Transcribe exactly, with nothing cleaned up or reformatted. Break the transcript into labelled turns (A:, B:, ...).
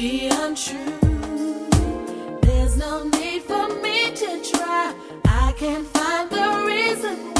A: be untrue. There's no need for me to try. I can't find the reason